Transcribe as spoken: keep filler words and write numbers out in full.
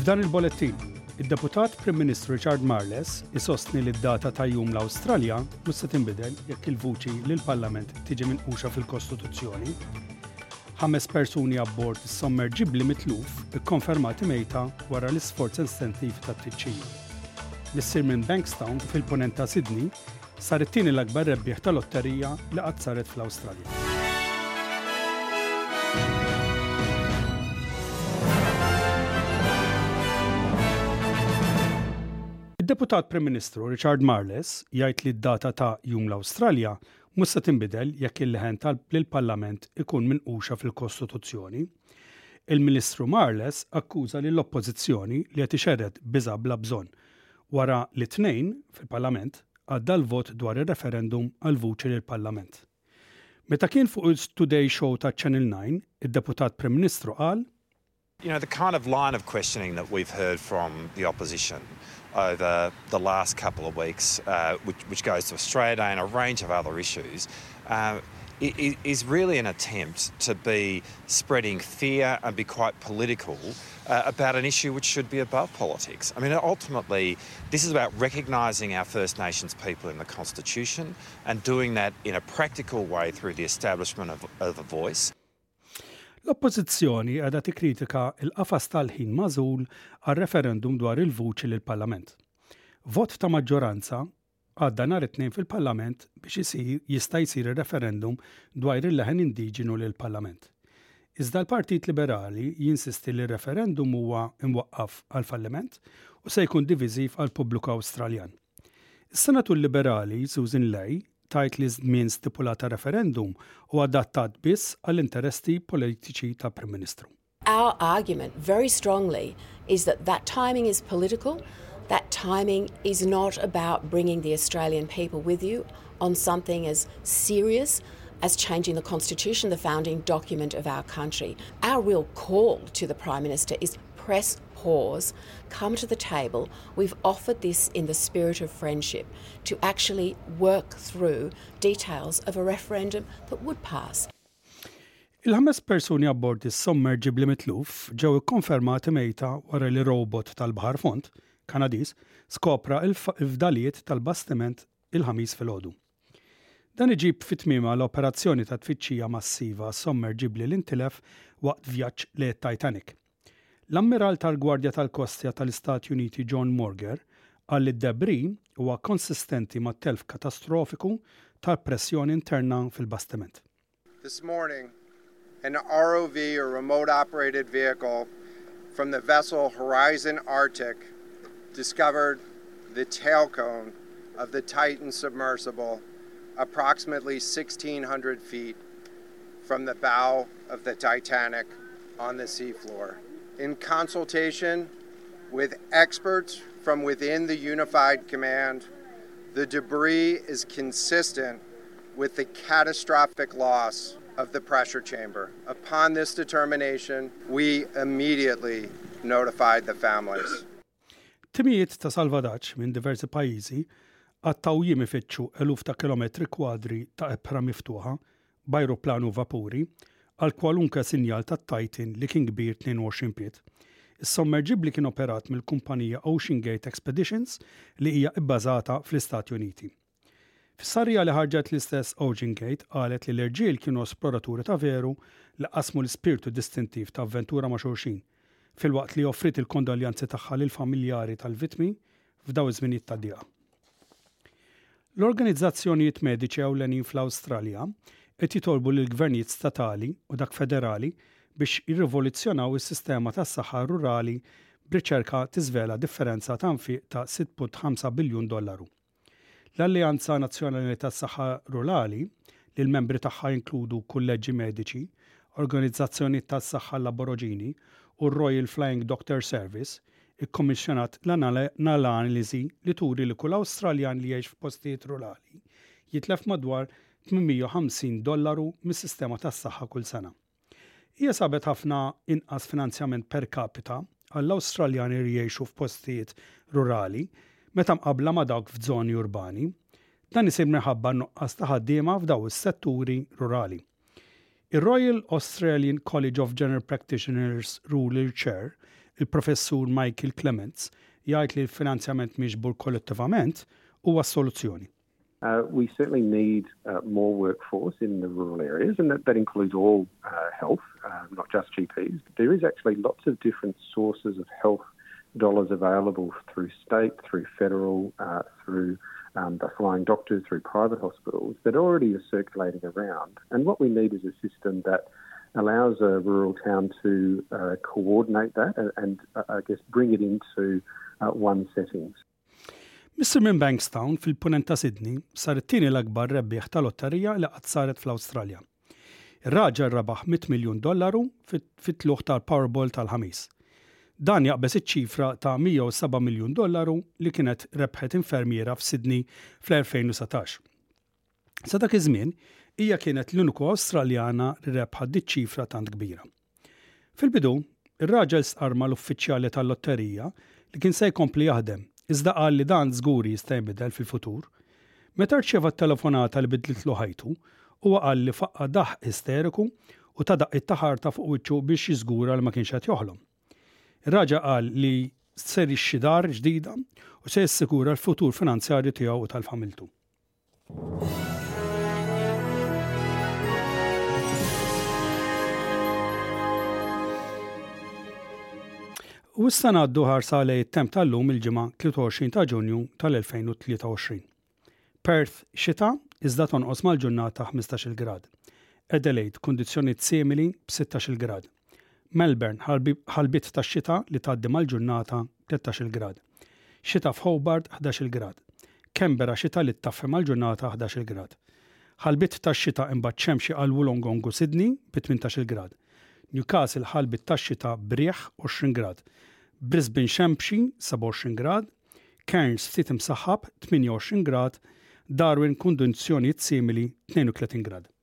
F'dan il-bolettin, id-Deputat Prim Ministru Richard Marles isostni li d-data ta' jum l-Awstralja mhux se tinbidel jekk il-vuċi li l-Parlament tiġi minquxa fil-Kostituzzjoni. Ħames persuni abbord is-sommerġibbli mitluf ikkonfermati mejta wara l-isforz estentiv tat-tfittxija. L-issir minn Bankstown fil-punent ta' Sydney sar it-tieni l-akbar rebbieħ tal-lotterija li qatt saret fl-Awstralja. Id-Deputat Prim Ministru Richard Marles jgħid li d-data ta' jum l-Awstralja mhux se tinbidel jekk il-leħen lill-Parlament ikun minquxa fil-Kostituzzjoni. Il-Ministru Marles akkuża lill-Oppożizzjoni li qed ixerred biża' bla bżonn wara li tnejn fil-Parlament għadda l-vot dwar ir-referendum għal vuċi lill-Parlament. Meta kien fuq il-Today Show ta' Channel nine, id-Deputat Prim Ministru qal: You know, the kind of line of questioning that we've heard from the opposition over the last couple of weeks, uh, which, which goes to Australia Day and a range of other issues, uh, is really an attempt to be spreading fear and be quite political uh, about an issue which should be above politics. I mean, ultimately, this is about recognising our First Nations people in the Constitution and doing that in a practical way through the establishment of, of a voice. L-Oppożizzjoni qiegħda tikkritika l-qafas tal-ħin magħżul għar-referendum dwar il-vuċi lill-Parlament. Vot ta' maġġoranza għadda nhar it-tnejn fil-Parlament biex isir jista' jsir ir-referendum dwar il-leħen indiġenu lill-Parlament. Iżda l-Partit Liberali jinsisti li r-referendum huwa imwaqqaf għal falliment u se jkun diviżiv għal pubbliku Awstraljan. Is-Senatur Liberali Susan Ley tajt li żmien stipulata referendum u adattat biss għall-interessi politiċi ta' Prim Ministru. Our argument very strongly is that that timing is political. That timing is not about bringing the Australian people with you on something as serious as changing the Constitution, the founding document of our country. Our real call to the Prime Minister is press pause, come to the table. We've offered this in the spirit of friendship to actually work through details of a referendum that would pass. Il-ħames persuni abbord is-sommerġibbli mitluf ġew ikkonfermati mejta wara li robot tal-Baħar Font Kanadiż skopra l-fdalijiet tal-bastiment il-ħamis filgħodu. Dan iġib fit-tmiema l-operazzjoni ta' tfittxija massiva sommerġibbli li intilef waqt vjaġġ lejn Titanic. L-Ammiral tal-Gwardja tal-Kostja tal-Istati Uniti John Morger qal li d-debri huwa konsistenti mat-telf katastrofiku tal-pressjoni interna fil-bastiment. This morning, an R O V or remote operated vehicle from the vessel Horizon Arctic discovered the tail cone of the Titan submersible approximately sixteen hundred feet from the bow of the Titanic on the seafloor. In consultation with experts from within the Unified Command, the debris is consistent with the catastrophic loss of the pressure chamber. Upon this determination, we immediately notified the families. Timijiet ta' salvadaġġ minn diversi pajjiżi għattaw jiem ifittxu eluf ta' kilometri kwadri ta' ebra miftuħa b'ajruplanu vapuri għal kwalunkwe sinjal ta' Titan li kien kbir tnejn u għoxrin pied. Is-sommerġibbli kien operat mill-kumpanija Ocean Gate Expeditions li hija bbażata fl-Istati Uniti. Fis-sarrija li ħarġet l-istess Ocean Gate qalet li l-irġiel kienu esploraturi ta' veru li qasmu l-ispirtu distintiv ta' avventura ma' xulxin, filwaqt li offrit il-kondoljanzi tagħha lil familjari tal-vittmi f'daw iż-żminijiet ta' dieqa. L-organizzazzjonijiet mediċi ewlenin fl-Awstralja qed jitolbu lill gvernijiet statali u dak federali biex jirrivoluzzjonaw is-sistema tas-saħħa rurali b'riċerka tiżvela differenza ta' nfiq ta' sitt punt ħamsa biljun dollaru. L-Alleanza Nazzjonali tas-Saħħa Rurali li l-membri tagħha jinkludu kulleġġi mediċi, organizzazzjonijiet tas-saħħa l-Aborigini u r-Royal Flying Doctor Service ikkommissjonat l-analiżi li turi li kull Awstraljan li jgħix f'postijiet rurali jitlef madwar tminmija u ħamsin dollaru mis-sistema tas-saħħa kull sena. Hija sabet ħafna inqas finanzjament per capita għall-Awstraljani li jgħixu f'postijiet rurali meta mqabbla ma' dawk f'żoni urbani, dan isir minħabba nuqqas ta' ħaddiema f'daw is-setturi rurali. Ir-Royal Australian College of General Practitioners Rural Chair il-professur Michael Clements jgħid li l-finanzjament miġbur kollettivament huwa s-soluzzjoni. Uh, we certainly need uh, more workforce in the rural areas, and that, that includes all uh, health, uh, not just G Ps. But there is actually lots of different sources of health dollars available through state, through federal, uh, through um, the flying doctors, through private hospitals that already are circulating around. And what we need is a system that allows a rural town to uh, coordinate that and, and uh, I guess, bring it into uh, one setting. Mister Minn Bankstown fil-punent ta' Sydney sar it-tieni l-akbar rebbieħ tal-lotterija li qatt saret fl-Awstralja. Ir-raġel rebaħ mit miljun dollaru fit-tluħ tal-Powerball tal-ħamis. Dan jaqbes iċ-ċifra ta' mija u seba' miljun dollaru li kienet rebħet infermiera f'Sydney fl-elfejn u satax. Sa dak iż-żmien hija kienet l-uniku Awstraljana li rebħet dik-ċifra tant kbira. Fil-bidu, ir-raġel stqarma l-uffiċjali tal-lotterija li kien se jkompli jaħdem iżda qal li dan żgur jista' jinbidel fil-futur. Meta rċeva t-telefonata li bidlitlu ħajtu, huwa qal li faqqa daħ isteriku u ta' daqq it-taħarta fuq wiċċu biex jiżgura li ma kienx qed joħlom. Ir-raġa qal li ser ixxi dar ġdida u se jissikura l-futur finanzjarju tiegħu u tal-familtu. U issa ngħaddu ħarsa lejn it-temp tal-lum il-ġimgħa tlieta u għoxrin ta' Ġunju tal-elfejn u tlieta u għoxrin. Perth xita iżda tonqos mal-ġurnata ħmistax-il grad. Adelaide kundizzjonijiet simili b'sittax-il grad. Melbourne ħalbit tax-xita li tgħaddi mal-ġurnata tlettax-il grad. Xita f'Hobart ħdax-il grad. Canberra xita li ttaffi mal-ġurnata ħdax-il grad. Ħalbit tax-xita imbagħad xemxi għal Wollongong u Sydney bi tmintax-il grad. Newcastle ħalbit tax-xita brieħ għoxrin grad. Brisbane xemxi seba' u għoxrin grad, Cairns ftit imsaħħab tminja u għoxrin grad, Darwin kundizzjonijiet simili tnejn u tletin grad.